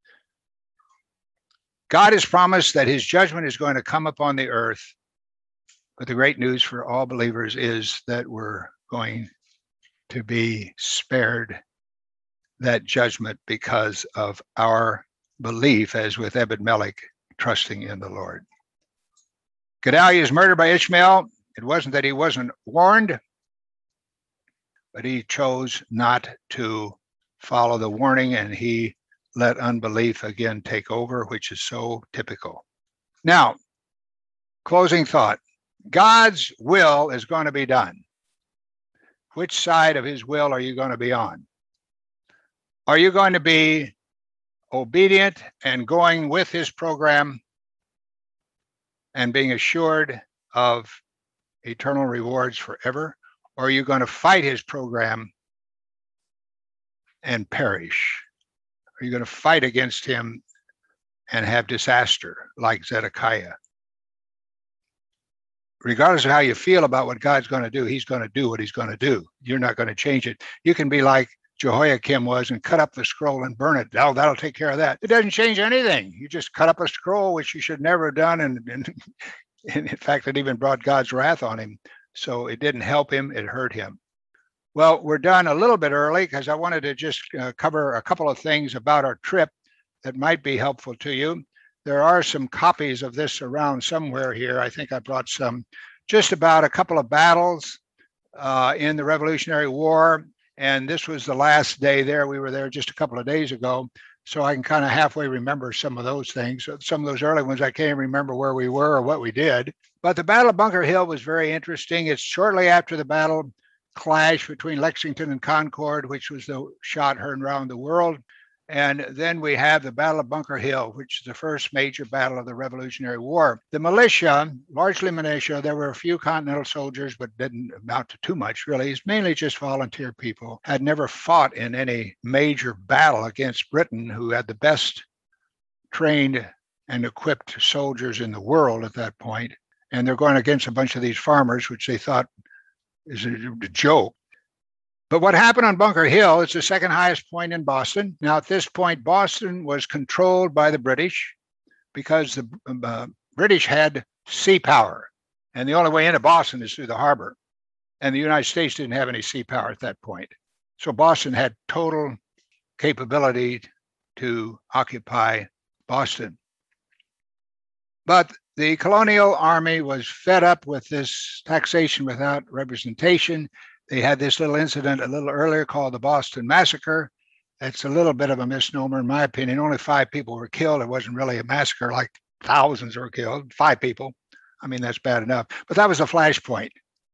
God has promised that his judgment is going to come upon the earth. But the great news for all believers is that we're going to be spared that judgment because of our belief, as with Abimelech, trusting in the Lord. Gedaliah is murdered by Ishmael. It wasn't that he wasn't warned, but he chose not to follow the warning, and he let unbelief again take over, which is so typical. Now, closing thought. God's will is going to be done. Which side of his will are you going to be on? Are you going to be obedient and going with his program and being assured of eternal rewards forever? Or are you going to fight his program and perish? Are you going to fight against him and have disaster like Zedekiah? Regardless of how you feel about what God's going to do, he's going to do what he's going to do. You're not going to change it. You can be like Jehoiakim was and cut up the scroll and burn it. That'll, that'll take care of that. It doesn't change anything. You just cut up a scroll, which you should never have done. And, and, and in fact, it even brought God's wrath on him. So it didn't help him. It hurt him. Well, we're done a little bit early because I wanted to just uh, cover a couple of things about our trip that might be helpful to you. There are some copies of this around somewhere here. I think I brought some, just about a couple of battles uh, in the Revolutionary War. And this was the last day there. We were there just a couple of days ago. So I can kind of halfway remember some of those things. Some of those early ones, I can't remember where we were or what we did. But the Battle of Bunker Hill was very interesting. It's shortly after the battle clash between Lexington and Concord, which was the shot heard around the world. And then we have the Battle of Bunker Hill, which is the first major battle of the Revolutionary War. The militia, largely militia, there were a few Continental soldiers, but didn't amount to too much, really. It's mainly just volunteer people, had never fought in any major battle against Britain, who had the best trained and equipped soldiers in the world at that point. And they're going against a bunch of these farmers, which they thought is a joke. But what happened on Bunker Hill, it's the second highest point in Boston. Now, at this point, Boston was controlled by the British because the uh, British had sea power. And the only way into Boston is through the harbor. And the United States didn't have any sea power at that point. So Boston had total capability to occupy Boston. But the colonial army was fed up with this taxation without representation. They had this little incident a little earlier called the Boston Massacre. It's a little bit of a misnomer, in my opinion. Only five people were killed. It wasn't really a massacre like thousands were killed. Five people. I mean, that's bad enough. But that was a flashpoint.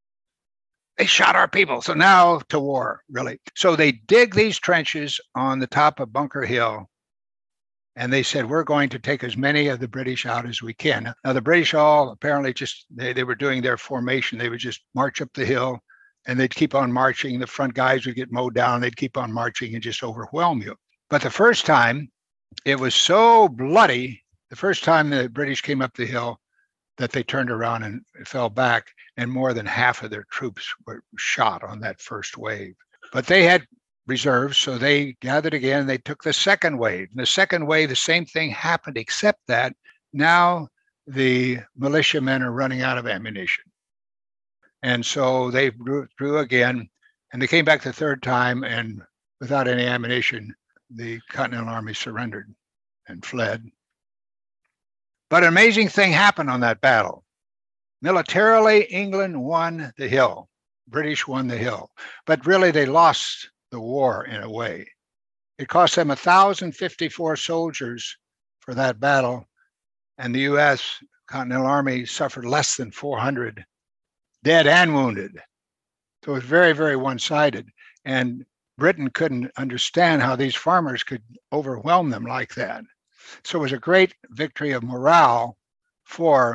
They shot our people. So now to war, really. So they dig these trenches on the top of Bunker Hill. And they said, we're going to take as many of the British out as we can. Now, the British all apparently just, they, they were doing their formation. They would just march up the hill. And they'd keep on marching. The front guys would get mowed down. They'd keep on marching and just overwhelm you. But the first time, it was so bloody, the first time the British came up the hill, that they turned around and fell back, and more than half of their troops were shot on that first wave. But they had reserves, so they gathered again. They took the second wave. And the second wave, the same thing happened, except that now the militiamen are running out of ammunition. And so they drew again, and they came back the third time, and without any ammunition, the Continental Army surrendered and fled. But an amazing thing happened on that battle. Militarily, England won the hill. British won the hill. But really, they lost the war in a way. It cost them one thousand fifty-four soldiers for that battle, and the U S Continental Army suffered less than four hundred. Dead and wounded. So it was very, very one-sided. And Britain couldn't understand how these farmers could overwhelm them like that. So it was a great victory of morale for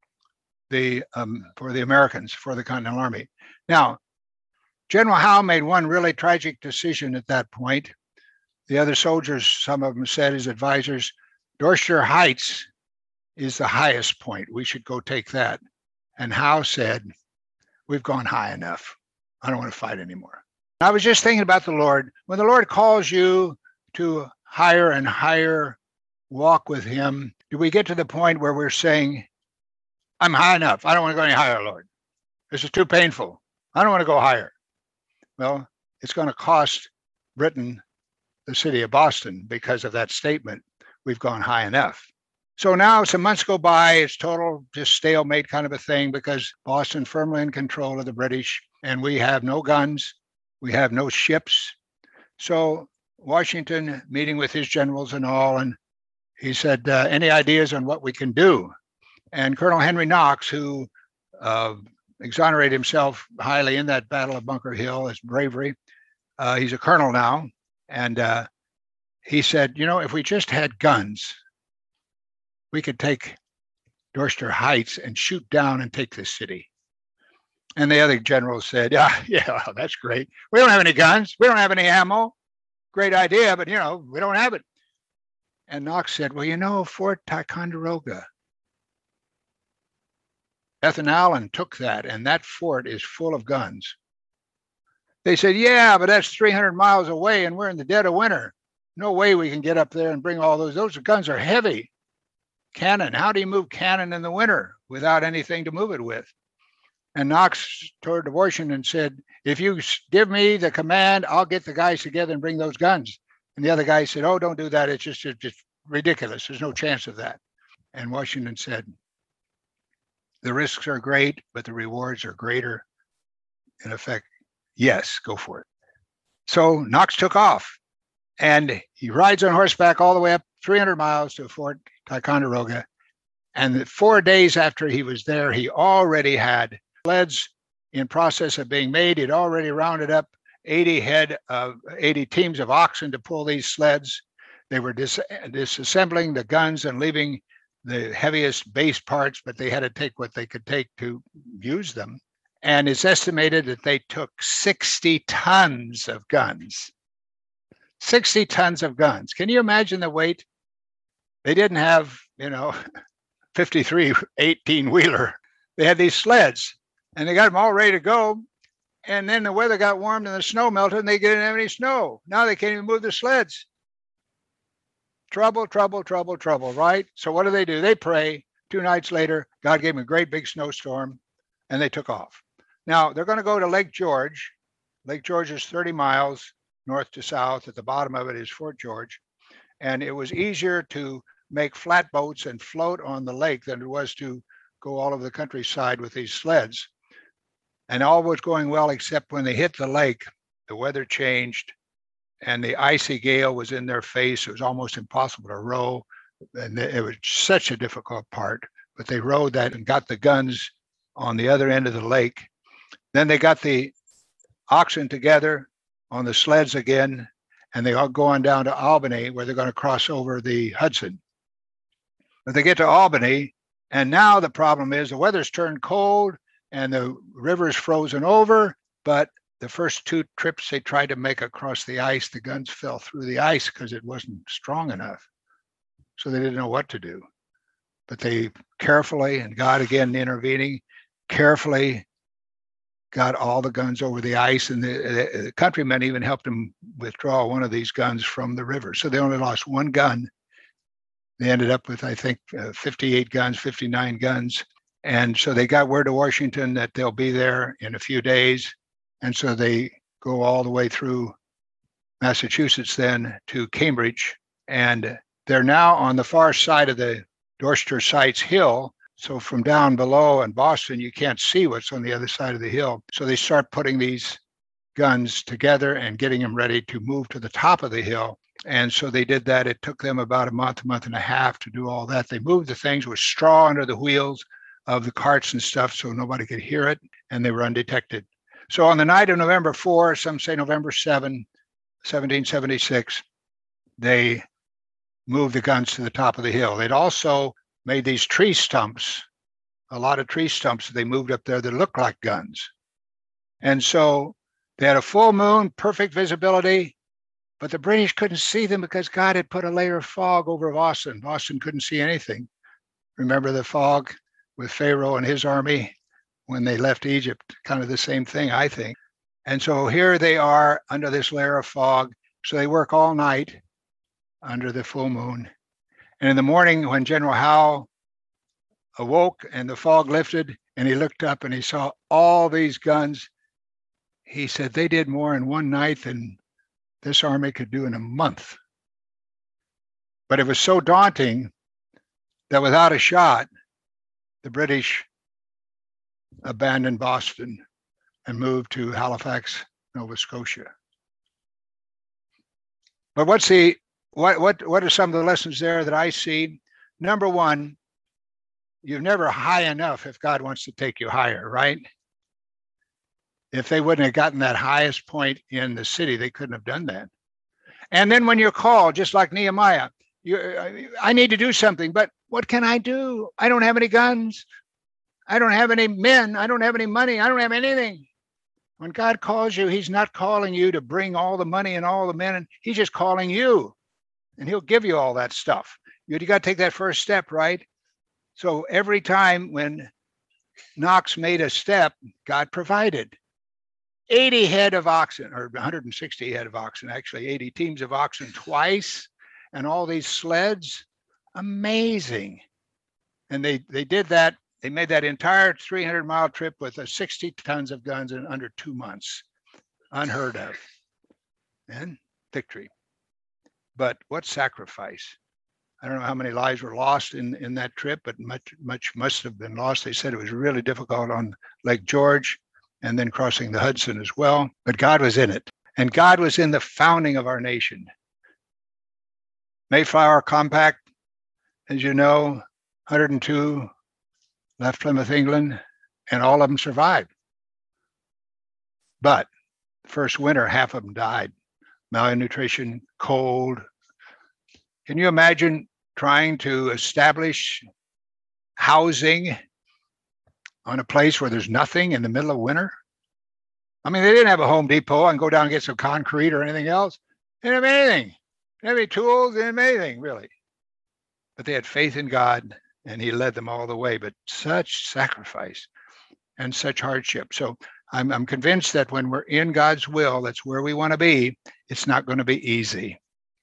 the um, for the Americans, for the Continental Army. Now, General Howe made one really tragic decision at that point. The other soldiers, some of them said, his advisors, Dorchester Heights is the highest point. We should go take that. And Howe said, we've gone high enough. I don't want to fight anymore. I was just thinking about the Lord. When the Lord calls you to higher and higher walk with him, do we get to the point where we're saying, I'm high enough. I don't want to go any higher, Lord. This is too painful. I don't want to go higher. Well, it's going to cost Britain, the city of Boston, because of that statement. We've gone high enough. So now some months go by, it's total just stalemate kind of a thing, because Boston firmly in control of the British, and we have no guns, we have no ships. So Washington meeting with his generals and all, and he said, uh, any ideas on what we can do? And Colonel Henry Knox, who uh, exonerated himself highly in that Battle of Bunker Hill as bravery, uh, he's a colonel now, and uh, he said, you know, if we just had guns, we could take Dorchester Heights and shoot down and take this city. And the other generals said, yeah, yeah, well, that's great. We don't have any guns. We don't have any ammo. Great idea, but, you know, we don't have it. And Knox said, well, you know, Fort Ticonderoga, Ethan Allen took that, and that fort is full of guns. They said, yeah, but that's three hundred miles away, and we're in the dead of winter. No way we can get up there and bring all those. Those guns are heavy. Cannon. How do you move cannon in the winter without anything to move it with? And Knox turned to Washington and said, if you give me the command, I'll get the guys together and bring those guns. And the other guy said, oh, don't do that. It's just, it's just ridiculous. There's no chance of that. And Washington said, the risks are great, but the rewards are greater. In effect, yes, go for it. So Knox took off, and he rides on horseback all the way up three hundred miles to Fort Ticonderoga. And four days after he was there, he already had sleds in process of being made. He'd already rounded up eighty head of eighty teams of oxen to pull these sleds. They were dis- disassembling the guns and leaving the heaviest base parts, but they had to take what they could take to use them. And it's estimated that they took sixty tons of guns. sixty tons of guns. Can you imagine the weight? They didn't have, you know, fifty-three eighteen-wheeler. They had these sleds, and they got them all ready to go. And then the weather got warm and the snow melted, and they didn't have any snow. Now they can't even move the sleds. Trouble, trouble, trouble, trouble, right? So what do they do? They pray. Two nights later, God gave them a great big snowstorm, and they took off. Now, they're going to go to Lake George. Lake George is thirty miles north to south. At the bottom of it is Fort George. And it was easier to make flatboats and float on the lake than it was to go all over the countryside with these sleds. And all was going well, except when they hit the lake, the weather changed, and the icy gale was in their face. It was almost impossible to row, and it was such a difficult part. But they rowed that and got the guns on the other end of the lake. Then they got the oxen together on the sleds again, and they all go on down to Albany, where they're going to cross over the Hudson. But they get to Albany, and now the problem is the weather's turned cold and the river's frozen over. But the first two trips they tried to make across the ice, the guns fell through the ice because it wasn't strong enough. So they didn't know what to do. But they carefully, and God again intervening, carefully got all the guns over the ice, and the, the, the countrymen even helped them withdraw one of these guns from the river. So they only lost one gun. They ended up with, I think, uh, fifty-eight guns, fifty-nine guns. And so they got word to Washington that they'll be there in a few days. And so they go all the way through Massachusetts then to Cambridge. And they're now on the far side of the Dorchester Sights Hill. So from down below in Boston, you can't see what's on the other side of the hill. So they start putting these guns together and getting them ready to move to the top of the hill. And so they did that. It took them about a month, a month and a half to do all that. They moved the things with straw under the wheels of the carts and stuff so nobody could hear it, and they were undetected. So on the night of November fourth, some say November seventh, seventeen seventy-six, they moved the guns to the top of the hill. They'd also made these tree stumps, a lot of tree stumps that they moved up there that looked like guns. And so they had a full moon, perfect visibility, but the British couldn't see them because God had put a layer of fog over Boston. Boston couldn't see anything. Remember the fog with Pharaoh and his army when they left Egypt? Kind of the same thing, I think. And so here they are under this layer of fog. So they work all night under the full moon. And in the morning, when General Howe awoke and the fog lifted and he looked up and he saw all these guns, he said they did more in one night than this army could do in a month. But it was so daunting that without a shot, the British abandoned Boston and moved to Halifax, Nova Scotia. But what's the What, what, what are some of the lessons there that I see? Number one, you're never high enough if God wants to take you higher, right? If they wouldn't have gotten that highest point in the city, they couldn't have done that. And then when you're called, just like Nehemiah, you, I need to do something, but what can I do? I don't have any guns. I don't have any men. I don't have any money. I don't have anything. When God calls you, he's not calling you to bring all the money and all the men. He's just calling you. And he'll give you all that stuff. You, you got to take that first step, right? So every time when Knox made a step, God provided. eighty head of oxen, or one hundred sixty head of oxen, actually, eighty teams of oxen twice, and all these sleds. Amazing. And they, they did that. They made that entire three hundred mile trip with a sixty tons of guns in under two months. Unheard of. And victory. But what sacrifice? I don't know how many lives were lost in, in that trip, but much, much must have been lost. They said it was really difficult on Lake George and then crossing the Hudson as well. But God was in it. And God was in the founding of our nation. Mayflower Compact, as you know, one hundred two left Plymouth, England, and all of them survived. But first winter, half of them died. Malnutrition, cold. Can you imagine trying to establish housing on a place where there's nothing in the middle of winter? I mean, they didn't have a Home Depot and go down and get some concrete or anything else. They didn't have anything. They didn't have any tools, they didn't have anything, really. But they had faith in God, and he led them all the way. But such sacrifice and such hardship. So I'm, I'm convinced that when we're in God's will, that's where we want to be. It's not going to be easy.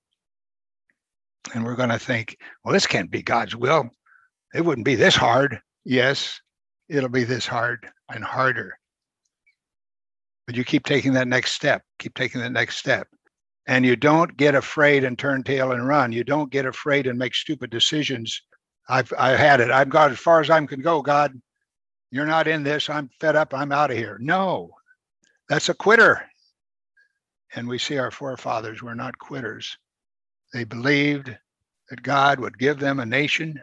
And we're going to think, well, this can't be God's will. It wouldn't be this hard. Yes, it'll be this hard and harder. But you keep taking that next step, keep taking that next step. And you don't get afraid and turn tail and run. You don't get afraid and make stupid decisions. I've I've had it. I've got as far as I can go. God, you're not in this. I'm fed up. I'm out of here. No, that's a quitter. And we see our forefathers were not quitters. They believed that God would give them a nation.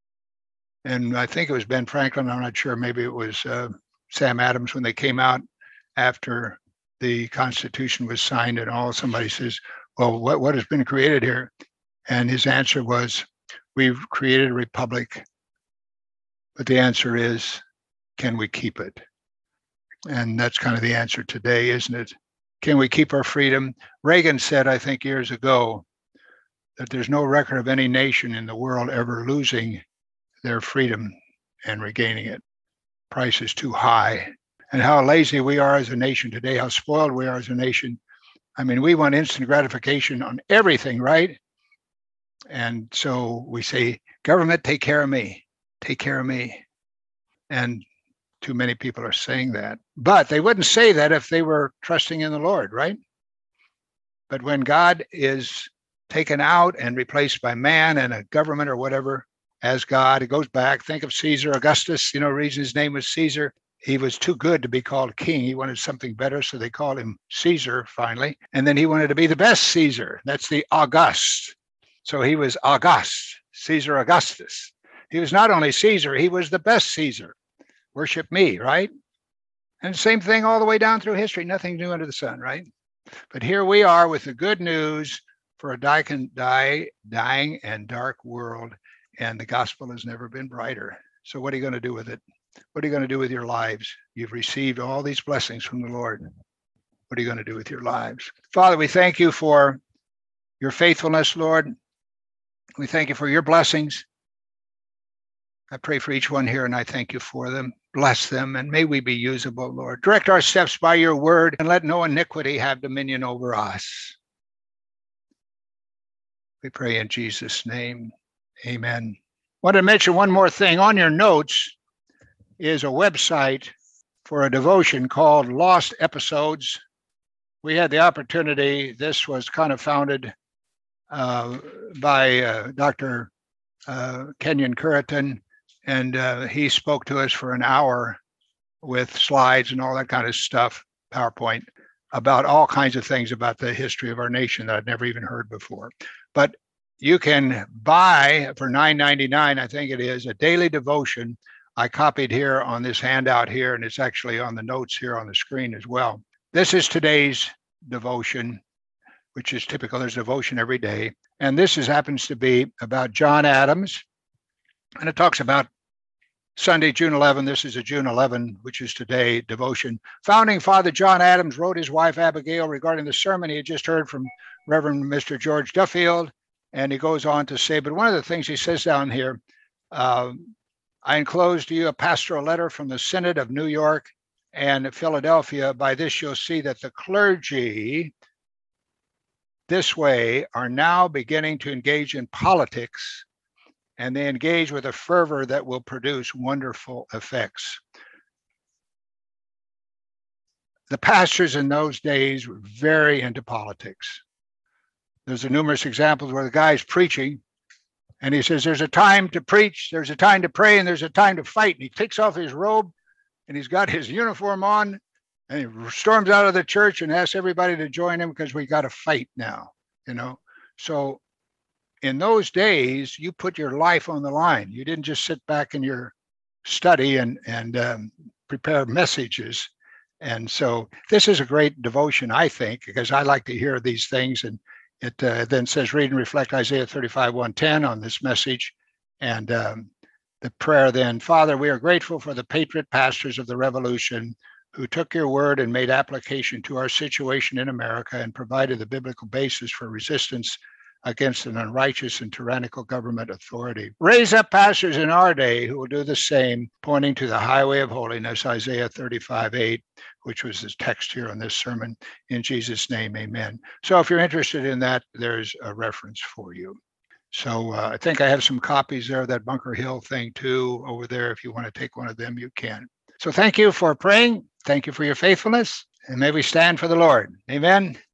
And I think it was Ben Franklin. I'm not sure. Maybe it was uh, Sam Adams when they came out after the Constitution was signed and all. Somebody says, well, what, what has been created here? And his answer was, we've created a republic. But the answer is, can we keep it? And that's kind of the answer today, isn't it? Can we keep our freedom? Reagan said, I think years ago, that there's no record of any nation in the world ever losing their freedom and regaining it. Price is too high. And how lazy we are as a nation today, how spoiled we are as a nation. I mean, we want instant gratification on everything, right? And so we say, government, take care of me, take care of me. And too many people are saying that. But they wouldn't say that if they were trusting in the Lord, right? But when God is taken out and replaced by man and a government or whatever as God, it goes back. Think of Caesar Augustus, you know, the reason his name was Caesar. He was too good to be called king. He wanted something better, so they called him Caesar finally. And then he wanted to be the best Caesar. That's the August. So he was August, Caesar Augustus. He was not only Caesar, he was the best Caesar. Worship me, right? And same thing all the way down through history. Nothing new under the sun, right? But here we are with the good news for a dying, die, dying and dark world, and the gospel has never been brighter. So what are you going to do with it? What are you going to do with your lives? You've received all these blessings from the Lord. What are you going to do with your lives? Father, we thank you for your faithfulness, Lord. We thank you for your blessings. I pray for each one here, and I thank you for them. Bless them, and may we be usable, Lord. Direct our steps by your word, and let no iniquity have dominion over us. We pray in Jesus' name. Amen. I want to mention one more thing. On your notes is a website for a devotion called Lost Episodes. We had the opportunity, this was kind of founded uh, by uh, Doctor Uh, Kenyon Curriton, and uh, he spoke to us for an hour with slides and all that kind of stuff, PowerPoint, about all kinds of things about the history of our nation that I'd never even heard before. But you can buy for nine ninety-nine, I think it is, a daily devotion. I copied here on this handout here, and it's actually on the notes here on the screen as well. This is today's devotion, which is typical. There's devotion every day. And this is, happens to be about John Adams. And it talks about Sunday, June eleventh. This is a June eleventh, which is today, devotion. Founding Father John Adams wrote his wife Abigail regarding the sermon he had just heard from Reverend Mister George Duffield. And he goes on to say, but one of the things he says down here, uh, I enclose to you a pastoral letter from the Synod of New York and Philadelphia. By this, you'll see that the clergy this way are now beginning to engage in politics, and they engage with a fervor that will produce wonderful effects. The pastors in those days were very into politics. There's a numerous examples where the guy's preaching And he says, there's a time to preach, there's a time to pray, and there's a time to fight. And he takes off his robe and he's got his uniform on and he storms out of the church and asks everybody to join him because we got to fight now, you know. So in those days, you put your life on the line. You didn't just sit back in your study and, and um, prepare messages. And so this is a great devotion, I think, because I like to hear these things. And it uh, then says, read and reflect Isaiah thirty-five, one ten on this message. And um, the prayer then, Father, we are grateful for the patriot pastors of the revolution who took your word and made application to our situation in America and provided the biblical basis for resistance against an unrighteous and tyrannical government authority. Raise up pastors in our day who will do the same, pointing to the highway of holiness, Isaiah thirty-five, eight, which was the text here on this sermon. In Jesus' name, amen. So if you're interested in that, there's a reference for you. So uh, I think I have some copies there of that Bunker Hill thing too over there. If you want to take one of them, you can. So thank you for praying. Thank you for your faithfulness. And may we stand for the Lord. Amen.